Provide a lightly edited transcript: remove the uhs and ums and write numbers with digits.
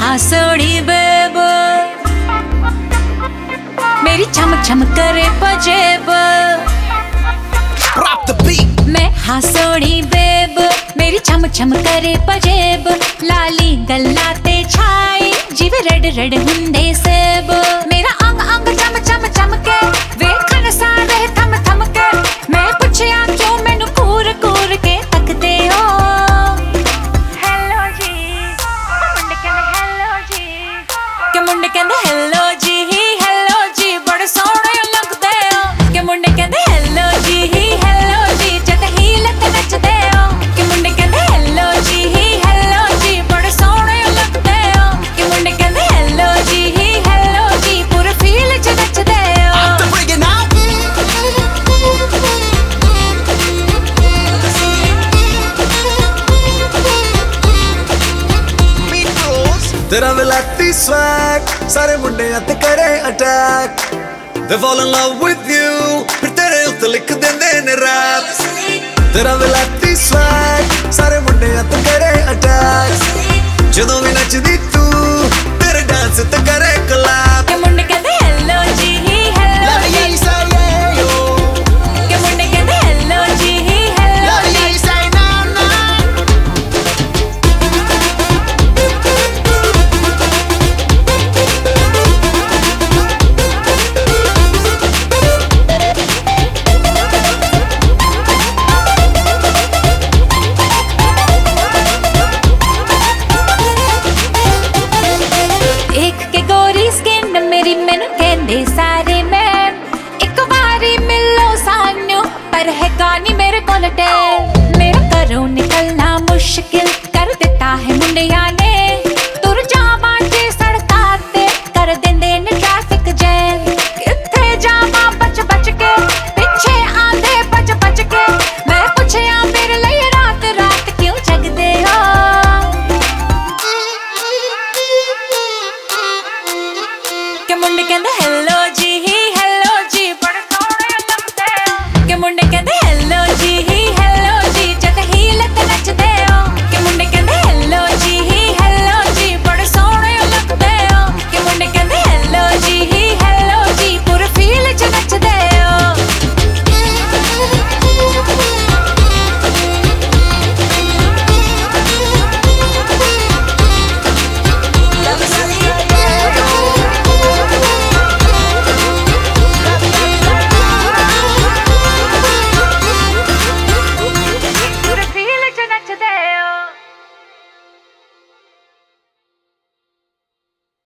हाँ सोनी बेब, मेरी छम छम करे पजेब। मैं हाँ सोनी बेब, मेरी छम छम करे पजेब। लाली गल्ला ते छाई जिवे रेड रेड हुंदे सेब। मेरा अंग अंग चम चम चमके, वेखन सारे थम थम के। मैं पुछया क्यों मैनू कूर कूर के तकदे हो। हेलो जी, मुंडे कहंदे हेलो जी, के मुंडे कहंदे हेलो जी, हेलो जी बड़े सोहणे लगदे हो। के मुंडे कहंदे हेलो जी, हेलो जी जद हील ते नचदे हो। के मुंडे कहंदे हेलो जी, हेलो जी बड़े सोहणे लगदे हो। के मुंडे कहंदे हेलो जी, हेलो जी पूरे फील च नचदे हो। तेरा विलाती स्वैग सारे मुंडे ते करे attack. They fall in love with you, फिर तेरे उत्ते लिख देंदे ने रैप। तेरा विलाती स्वैग सारे मुंडे ते करे अटैक। जदों भी नचदी तू